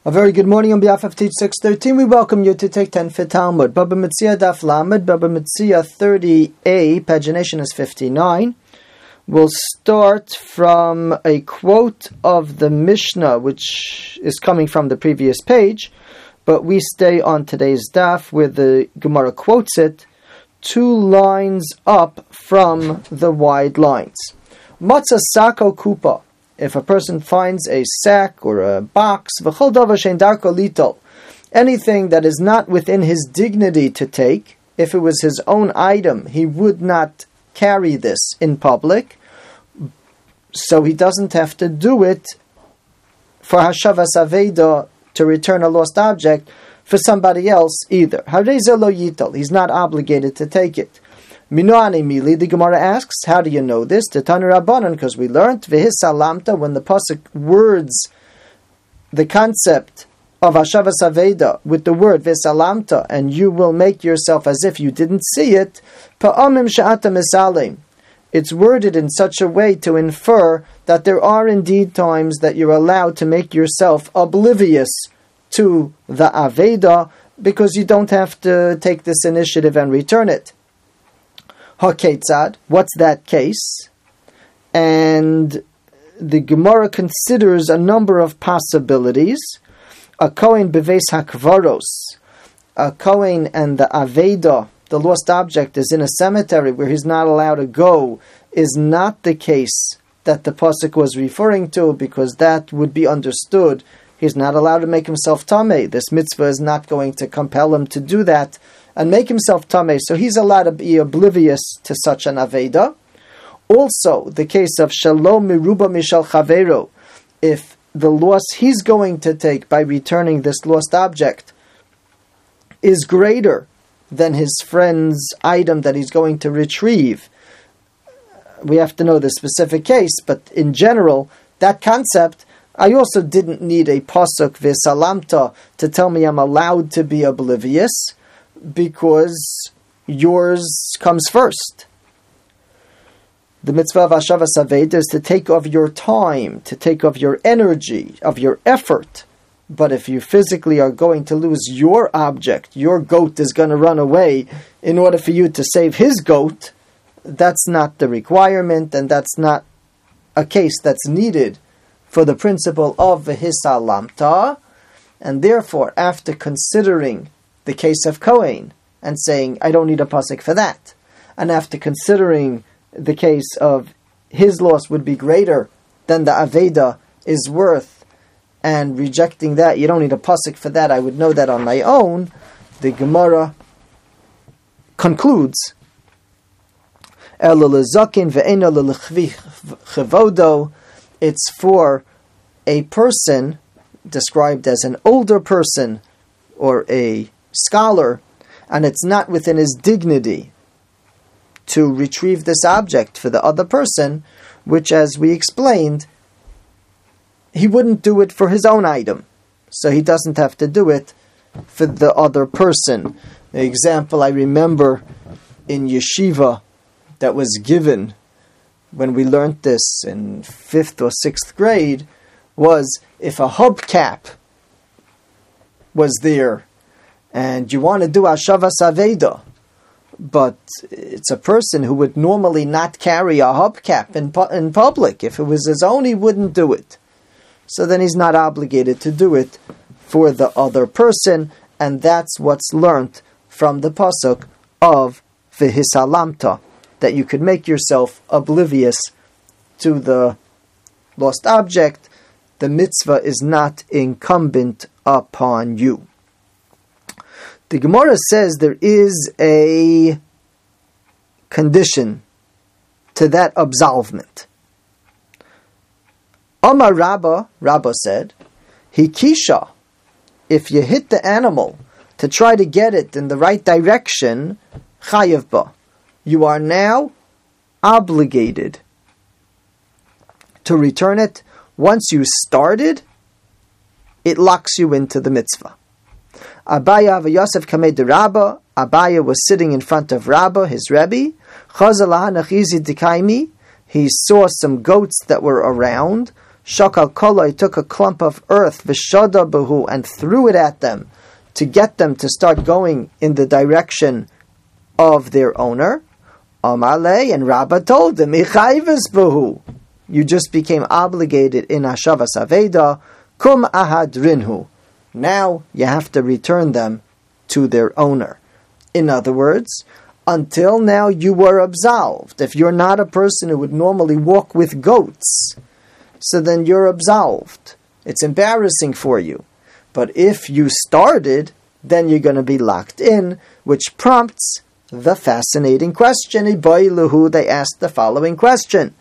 A very good morning on behalf of Teach 613. We welcome you to take 10 for Talmud. Baba Metzia Daf Lamed, Baba Metzia 30a, pagination is 59. We'll start from a quote of the Mishnah, which is coming from the previous page, but we stay on today's daf where the Gemara quotes it 2 lines up from the wide lines. Matzah sako kupa. If a person finds a sack or a box, anything that is not within his dignity to take, if it was his own item, he would not carry this in public, so he doesn't have to do it for Hashavas Aveda, to return a lost object, for somebody else either. He's not obligated to take it. The Gemara asks, how do you know this? Because we learned V'hisalamta, when the pasuk words the concept of Hashavas Aveda with the word V'hisalamta, and you will make yourself as if you didn't see it. Pa'amim she'ata misalim. It's worded in such a way to infer that there are indeed times that you're allowed to make yourself oblivious to the Aveda, because you don't have to take this initiative and return it. HaKetzad, what's that case? And the Gemara considers a number of possibilities. A Kohen beves hakvaros, a Kohen and the Aveda, the lost object, is in a cemetery where he's not allowed to go, is not the case that the pasuk was referring to, because that would be understood. He's not allowed to make himself tameh. This mitzvah is not going to compel him to do that and make himself tameh, so he's allowed to be oblivious to such an aveda. Also, the case of shalom miruba mishal chavero, if the loss he's going to take by returning this lost object is greater than his friend's item that he's going to retrieve. We have to know the specific case, but in general, that concept, I also didn't need a pasuk v'salamta to tell me I'm allowed to be oblivious, because yours comes first. The mitzvah of Hashavas Aveda is to take of your time, to take of your energy, of your effort. But if you physically are going to lose your object, your goat is going to run away in order for you to save his goat, that's not the requirement, and that's not a case that's needed for the principle of v'hisalamta. And therefore, after considering the case of Kohen and saying, I don't need a pasuk for that, and after considering the case of his loss would be greater than the Aveda is worth, and rejecting that, you don't need a pasuk for that, I would know that on my own, the Gemara concludes, it's for a person described as an older person or a scholar, and it's not within his dignity to retrieve this object for the other person, which, as we explained, he wouldn't do it for his own item, so he doesn't have to do it for the other person. The example I remember in yeshiva that was given when we learned this in 5th or 6th grade was, if a hubcap was there and you want to do Hashavas Aveda, but it's a person who would normally not carry a hubcap in public. If it was his own, he wouldn't do it. So then he's not obligated to do it for the other person, and that's what's learnt from the pasuk of V'hisalamta, that you could make yourself oblivious to the lost object. The mitzvah is not incumbent upon you. The Gemara says there is a condition to that absolvement. Amar Rabba said, Hikisha, if you hit the animal to try to get it in the right direction, chayav ba, you are now obligated to return it. Once you started, it locks you into the mitzvah. Abaya v'Yosef kamed de Rabba. Abaya was sitting in front of Rabba, his Rebbe. Chazal ha'nachizi dikaimi. He saw some goats that were around. Shakal Koloi took a clump of earth, Vishada Bahu, and threw it at them to get them to start going in the direction of their owner. Amalei, and Rabbah told them, Ichayvis Bahu, you just became obligated in Hashavas Aveda, Kum Ahadrinhu. Now you have to return them to their owner. In other words, until now you were absolved. If you're not a person who would normally walk with goats, so then you're absolved. It's embarrassing for you. But if you started, then you're going to be locked in, which prompts the fascinating question. They asked the following question.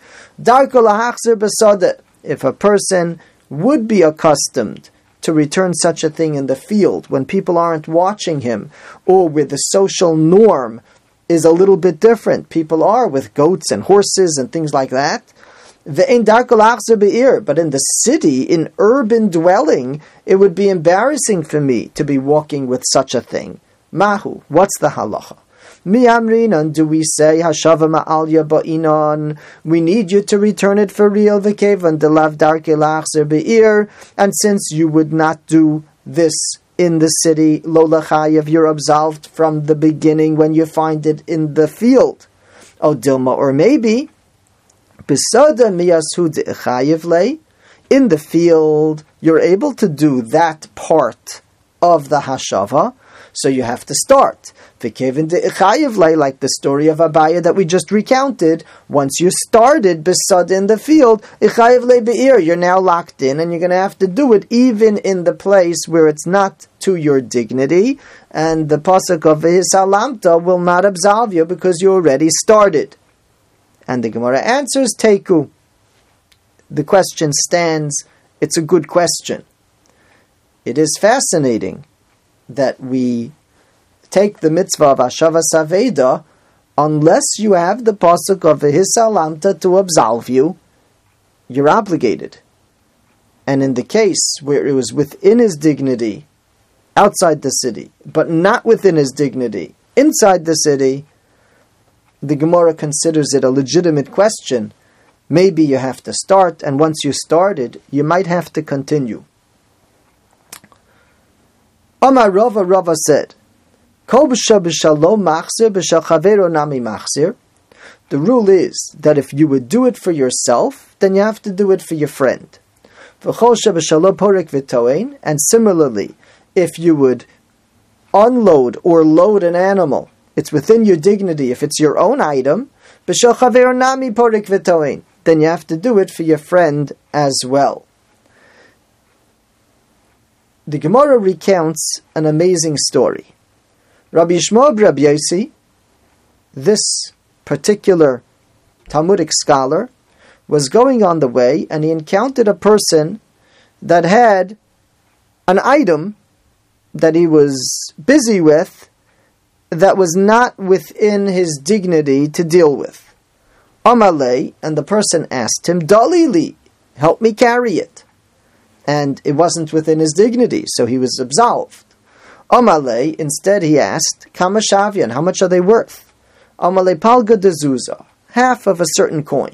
If a person would be accustomed to return such a thing in the field when people aren't watching him, or where the social norm is a little bit different. People are with goats and horses and things like that. But in the city, in urban dwelling, it would be embarrassing for me to be walking with such a thing. Mahu, what's the halacha? Mi amrinan, do we say hashava ma'alya ba'inan? We need you to return it for real. V'kevan delav darke lachzer be'ir. And since you would not do this in the city, lo lachayev, you're absolved from the beginning when you find it in the field. O dilma, or maybe besada miyashud chayev lei. In the field, you're able to do that part of the hashava, so you have to start. Like the story of Abaya that we just recounted, once you started besad in the field, you're now locked in, and you're going to have to do it even in the place where it's not to your dignity, and the pasuk of V'hisalamta will not absolve you because you already started. And the Gemara answers, Teiku. The question stands. It's a good question. It is fascinating that we take the mitzvah of Hashavas Aveda unless you have the pasuk of V'hisalamta to absolve you. You're obligated. And in the case where it was within his dignity, outside the city, but not within his dignity, inside the city, the Gemara considers it a legitimate question. Maybe you have to start, and once you started, you might have to continue. Amar Rava said, the rule is that if you would do it for yourself, then you have to do it for your friend. And similarly, if you would unload or load an animal, it's within your dignity. If it's your own item, then you have to do it for your friend as well. The Gemara recounts an amazing story. Rabbi Yishmael Rabbi Yossi, this particular Talmudic scholar, was going on the way and he encountered a person that had an item that he was busy with that was not within his dignity to deal with. Amalei, and the person asked him, Dalili, help me carry it. And it wasn't within his dignity, so he was absolved. Amalei, instead he asked, Kama Shavian, how much are they worth? Amalei Palga de Zuzah, half of a certain coin.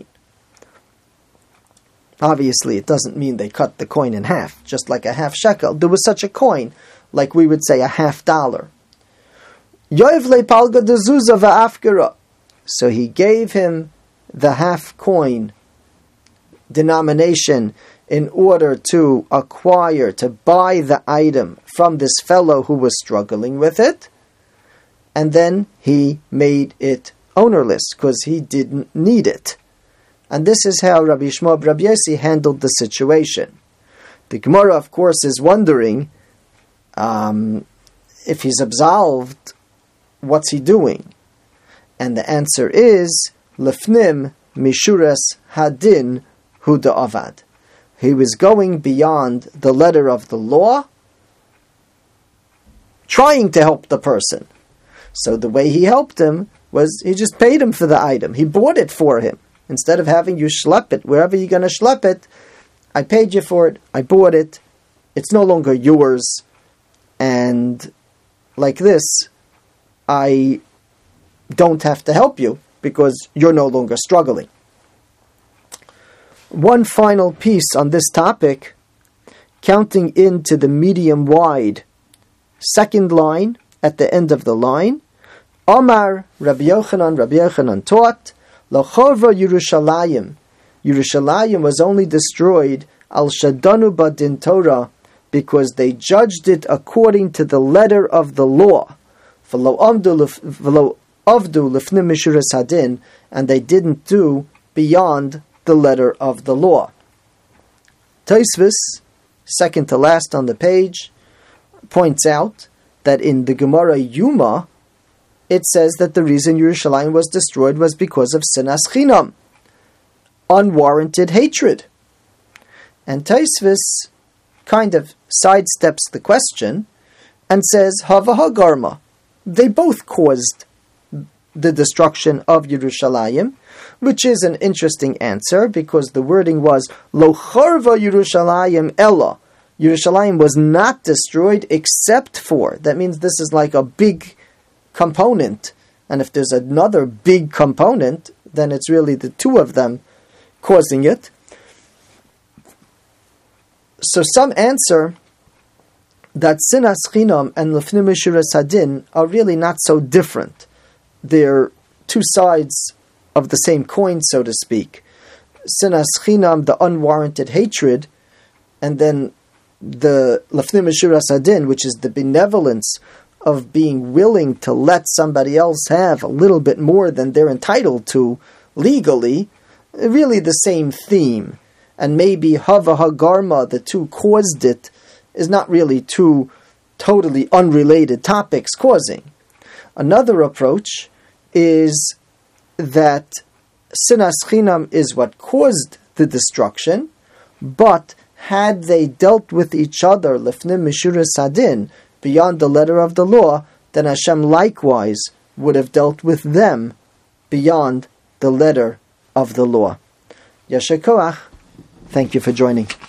Obviously, it doesn't mean they cut the coin in half, just like a half shekel. There was such a coin, like we would say $50. Yoivle Palga de Zuzah va'afkara. So he gave him the half coin denomination in order to acquire, to buy the item from this fellow who was struggling with it, and then he made it ownerless because he didn't need it. And this is how Rabbi Yishmael Rabbi Yossi handled the situation. The Gemara, of course, is wondering if he's absolved, what's he doing? And the answer is Lefnim Mishuras Hadin Huda Avad. He was going beyond the letter of the law, trying to help the person. So the way he helped him was he just paid him for the item. He bought it for him. Instead of having you schlep it, wherever you're going to schlep it, I paid you for it, I bought it, it's no longer yours, and like this, I don't have to help you because you're no longer struggling. One final piece on this topic, counting into the medium wide second line at the end of the line. Omar Rabbi Yochanan taught, L'chorva Yerushalayim. Yerushalayim was only destroyed al shadanu badin Torah because they judged it according to the letter of the law. V'lo avdu lifnim mishuras hadin, and they didn't do beyond the letter of the law. Tosfos, second to last on the page, points out that in the Gemara Yuma, it says that the reason Yerushalayim was destroyed was because of sinas chinam, unwarranted hatred. And Tosfos kind of sidesteps the question and says, Hava hagarma. They both caused the destruction of Yerushalayim, which is an interesting answer because the wording was, Lo charva Yerushalayim ella. Yerushalayim was not destroyed except for. That means this is like a big component. And if there's another big component, then it's really the two of them causing it. So some answer that sinas chinam and lifnim mishuras hadin are really not so different. They're two sides of the same coin, so to speak. Sinas chinam, the unwarranted hatred, and then the lifnim mishuras hadin, which is the benevolence of being willing to let somebody else have a little bit more than they're entitled to legally, really the same theme. And maybe Hava Hagarma, the two caused it, is not really two totally unrelated topics causing. Another approach is that sinas chinam is what caused the destruction, but had they dealt with each other, lifnim mishuras hadin, beyond the letter of the law, then Hashem likewise would have dealt with them beyond the letter of the law. Yasher koach. Thank you for joining.